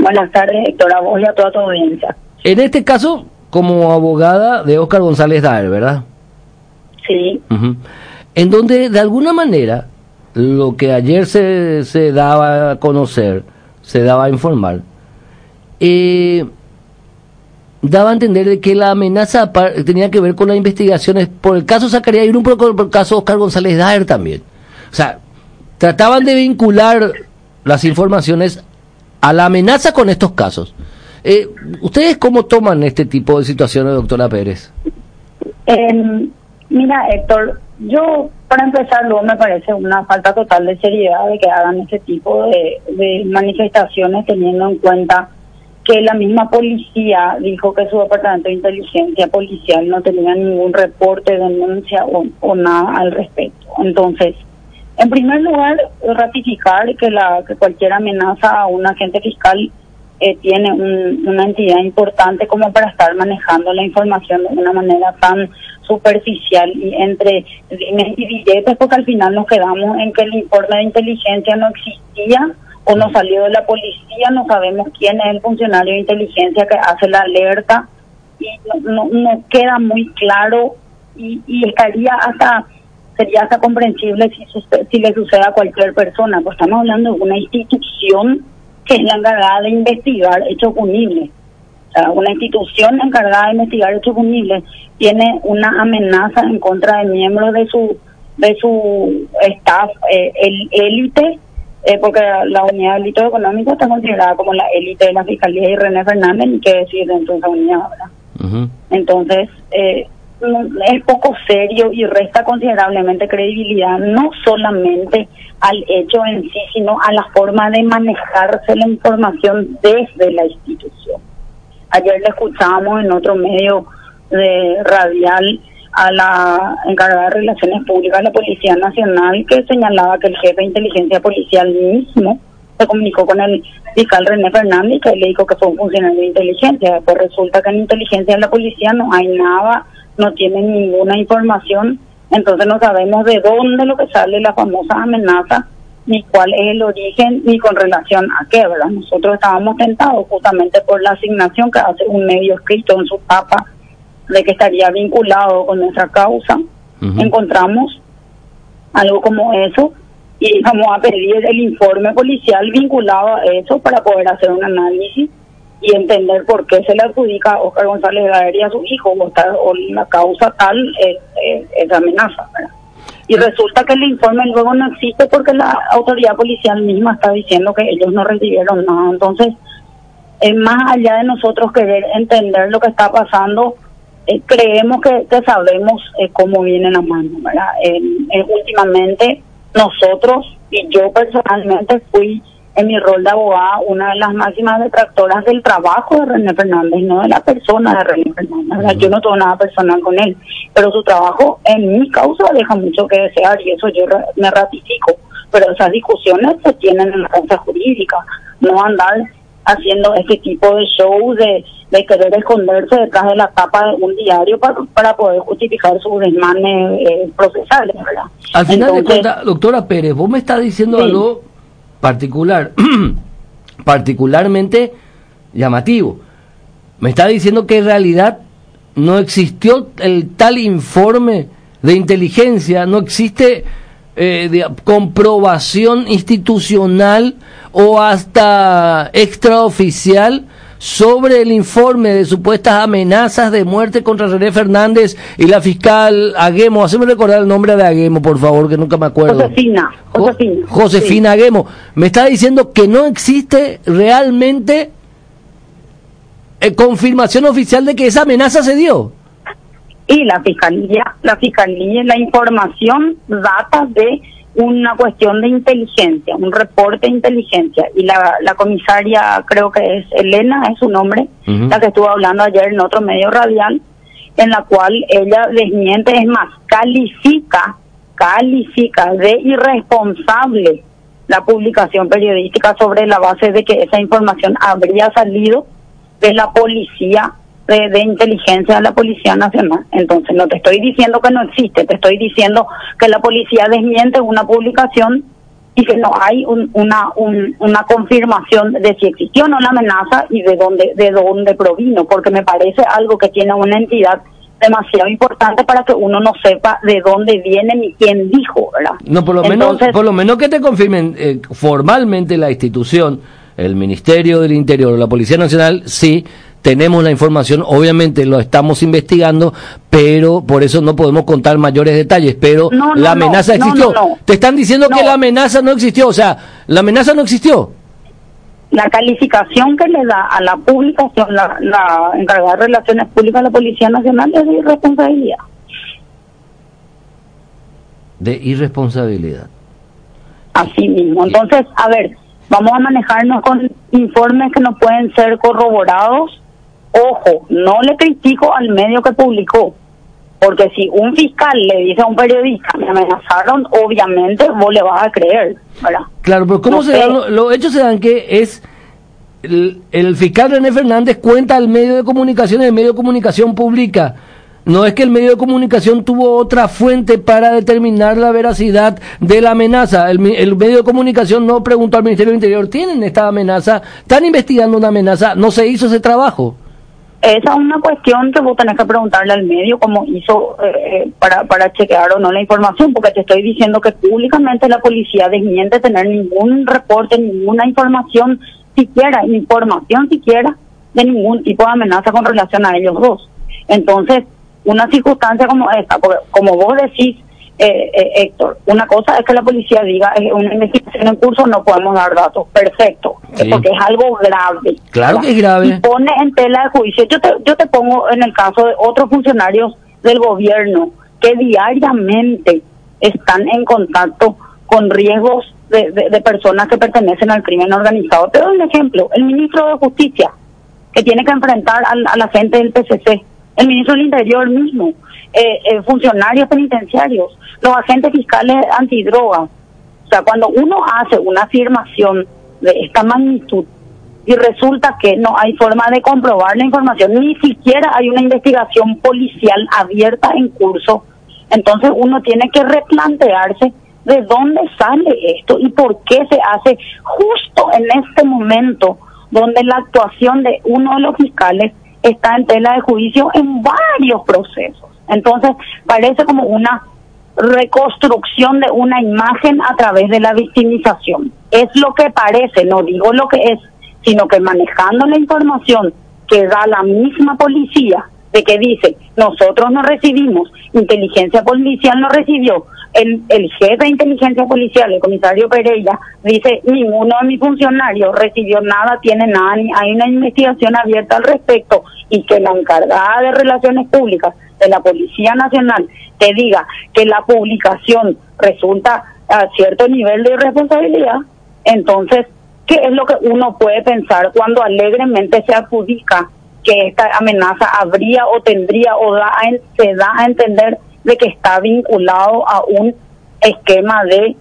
Buenas tardes, Héctor, a vos y a toda tu audiencia. En este caso, como abogada de Óscar González Daer, ¿verdad? Sí. En donde, de alguna manera, lo que ayer se daba a conocer, se daba a informar, daba a entender de que la amenaza tenía que ver con las investigaciones por el caso Zacarías Irún, pero por el caso Óscar González Daer también. O sea, trataban de vincular las informaciones a la amenaza con estos casos. ¿Ustedes cómo toman este tipo de situaciones, doctora Pérez? Mira, Héctor, yo, para empezar, luego me parece una falta total de seriedad de que hagan ese tipo de manifestaciones, teniendo en cuenta que la misma policía dijo que su departamento de inteligencia policial no tenía ningún reporte, denuncia o nada al respecto. Entonces, en primer lugar, ratificar que cualquier amenaza a un agente fiscal tiene una entidad importante como para estar manejando la información de una manera tan superficial y entre dimes y billetes, porque al final nos quedamos en que el informe de inteligencia no existía o no salió de la policía, no sabemos quién es el funcionario de inteligencia que hace la alerta y no queda muy claro y sería hasta comprensible si le sucede a cualquier persona, pues estamos hablando de una institución que es la encargada de investigar hechos punibles. O sea, una institución encargada de investigar hechos punibles tiene una amenaza en contra de miembros de su staff, el élite, porque la unidad de delito económico está considerada como la élite de la Fiscalía y René Fernández, ni qué decir dentro de esa unidad, ¿verdad? Entonces, es poco serio y resta considerablemente credibilidad, no solamente al hecho en sí, sino a la forma de manejarse la información desde la institución. Ayer le escuchábamos en otro medio radial a la encargada de Relaciones Públicas de la Policía Nacional, que señalaba que el jefe de inteligencia policial mismo se comunicó con el fiscal René Fernández, que le dijo que fue un funcionario de inteligencia. Pues resulta que en inteligencia de la policía no hay nada, no tienen ninguna información, entonces no sabemos de dónde lo que sale la famosa amenaza, ni cuál es el origen, ni con relación a qué, ¿verdad? Nosotros estábamos tentados justamente por la asignación que hace un medio escrito en su tapa de que estaría vinculado con nuestra causa. Encontramos algo como eso y vamos a pedir el informe policial vinculado a eso para poder hacer un análisis y entender por qué se le adjudica a Óscar González Daer y a su hijo o la causa tal es amenaza, ¿verdad? Y resulta que el informe luego no existe porque la autoridad policial misma está diciendo que ellos no recibieron nada. Entonces, más allá de nosotros querer entender lo que está pasando, creemos que sabemos cómo viene la mano, ¿verdad? Últimamente nosotros y yo personalmente fui, en mi rol de abogada, una de las máximas detractoras del trabajo de René Fernández, no de la persona de René Fernández. Yo no tengo nada personal con él, pero su trabajo en mi causa deja mucho que desear y eso yo me ratifico. Pero esas discusiones se tienen en la causa jurídica, no andar haciendo este tipo de shows de querer esconderse detrás de la tapa de un diario para poder justificar sus desmanes procesales, ¿verdad? Al final de cuentas, doctora Pérez, vos me estás diciendo algo particularmente llamativo. Me está diciendo que en realidad no existió el tal informe de inteligencia, no existe comprobación institucional o hasta extraoficial sobre el informe de supuestas amenazas de muerte contra René Fernández y la fiscal Aguemo. Haceme recordar el nombre de Aguemo, por favor, que nunca me acuerdo. Josefina Aguemo. Me está diciendo que no existe realmente confirmación oficial de que esa amenaza se dio. Y la fiscalía, la información data de una cuestión de inteligencia, un reporte de inteligencia, y la comisaria, creo que es Elena, es su nombre, la que estuvo hablando ayer en otro medio radial, en la cual ella desmiente, es más, califica de irresponsable la publicación periodística sobre la base de que esa información habría salido de la policía de inteligencia de la Policía Nacional. Entonces no te estoy diciendo que no existe, te estoy diciendo que la policía desmiente una publicación y que no hay una confirmación de si existió o no la amenaza y de dónde provino, porque me parece algo que tiene una entidad demasiado importante para que uno no sepa de dónde viene ni quién dijo, ¿verdad? No, por lo menos que te confirmen formalmente la institución, el Ministerio del Interior o la Policía Nacional, sí tenemos la información, obviamente lo estamos investigando, pero por eso no podemos contar mayores detalles, pero la amenaza existió. Te están diciendo que la amenaza no existió, o sea, la amenaza no existió. La calificación que le da a la publicación, la encargada de Relaciones Públicas de la Policía Nacional es de irresponsabilidad. De irresponsabilidad. Así mismo. Entonces, a ver, vamos a manejarnos con informes que no pueden ser corroborados. Ojo, no le critico al medio que publicó, porque si un fiscal le dice a un periodista, me amenazaron, obviamente vos le vas a creer, ¿verdad? Claro, pero ¿cómo se dan? Los hechos se dan que es el fiscal René Fernández cuenta al medio de comunicación, el medio de comunicación publica. No es que el medio de comunicación tuvo otra fuente para determinar la veracidad de la amenaza. El medio de comunicación no preguntó al Ministerio del Interior, ¿tienen esta amenaza? ¿Están investigando una amenaza? No se hizo ese trabajo. Esa es una cuestión que vos tenés que preguntarle al medio cómo hizo para chequear o no la información, porque te estoy diciendo que públicamente la policía desmiente tener ningún reporte, ninguna información siquiera de ningún tipo de amenaza con relación a ellos dos. Entonces, una circunstancia como esta, porque como vos decís, Héctor, una cosa es que la policía diga una investigación en curso, no podemos dar datos, perfecto, sí, porque es algo grave. Claro que es grave. Y pone en tela de juicio. Yo te pongo en el caso de otros funcionarios del gobierno que diariamente están en contacto con riesgos de personas que pertenecen al crimen organizado. Te doy un ejemplo, el ministro de Justicia, que tiene que enfrentar a la gente del PCC, el ministro del Interior mismo, funcionarios penitenciarios, los agentes fiscales antidrogas. O sea, cuando uno hace una afirmación de esta magnitud y resulta que no hay forma de comprobar la información, ni siquiera hay una investigación policial abierta en curso, entonces uno tiene que replantearse de dónde sale esto y por qué se hace justo en este momento donde la actuación de uno de los fiscales está en tela de juicio en varios procesos. Entonces, parece como una reconstrucción de una imagen a través de la victimización. Es lo que parece, no digo lo que es, sino que manejando la información que da la misma policía, de que dice, nosotros no recibimos, inteligencia policial no recibió, el jefe de inteligencia policial, el comisario Pereira, dice, ninguno de mis funcionarios recibió nada, tiene nada, ni hay una investigación abierta al respecto, y que la encargada de Relaciones Públicas de la Policía Nacional te diga que la publicación resulta a cierto nivel de irresponsabilidad, entonces, ¿qué es lo que uno puede pensar cuando alegremente se adjudica que esta amenaza habría o tendría o se da a entender de que está vinculado a un esquema de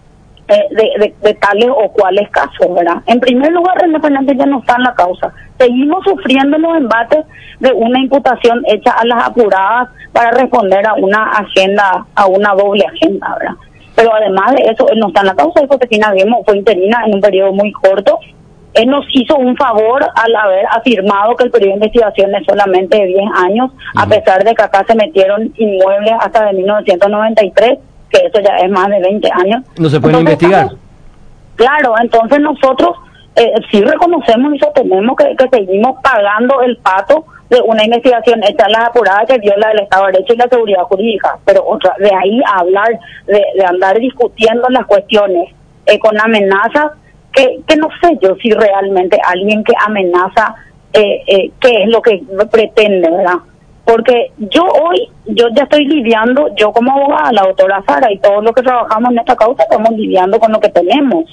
tales o cuales casos, ¿verdad? En primer lugar, René Fernández ya no está en la causa. Seguimos sufriendo los embates de una imputación hecha a las apuradas para responder a una agenda, a una doble agenda, ¿verdad? Pero además de eso, él no está en la causa. Josefina Guemo fue interina en un periodo muy corto. Él nos hizo un favor al haber afirmado que el periodo de investigación es solamente de 10 años, a pesar de que acá se metieron inmuebles hasta de 1993, que eso ya es más de 20 años. ¿No se puede investigar? Claro, entonces nosotros sí reconocemos y sostenemos que seguimos pagando el pato de una investigación hecha a las apuradas que viola el Estado de Derecho y la seguridad jurídica, pero de ahí a hablar de andar discutiendo las cuestiones con amenazas, que no sé yo si realmente alguien que amenaza, qué es lo que pretende, ¿verdad? Porque yo ya estoy lidiando, yo como abogada, la doctora Sara y todos los que trabajamos en esta causa, estamos lidiando con lo que tenemos.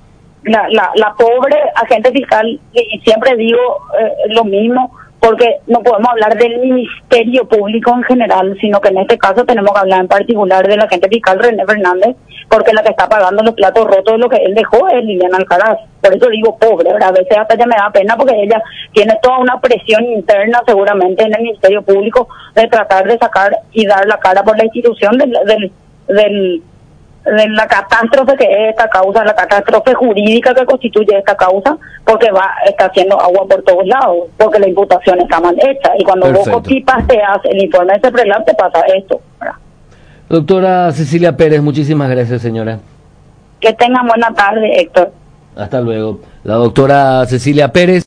La pobre agente fiscal, y siempre digo lo mismo, porque no podemos hablar del Ministerio Público en general, sino que en este caso tenemos que hablar en particular del agente fiscal René Fernández, porque la que está pagando los platos rotos de lo que él dejó es Liliana Alcaraz. Por eso digo pobre, ¿verdad? A veces hasta ya me da pena porque ella tiene toda una presión interna seguramente en el Ministerio Público de tratar de sacar y dar la cara por la institución del de la catástrofe que es esta causa, la catástrofe jurídica que constituye esta causa, porque está haciendo agua por todos lados, porque la imputación está mal hecha, y cuando Perfecto. vos copipasteas el informe de CEPRELAT te pasa esto, ¿verdad? Doctora Cecilia Pérez, muchísimas gracias, señora. Que tengan buena tarde, Héctor. Hasta luego. La doctora Cecilia Pérez.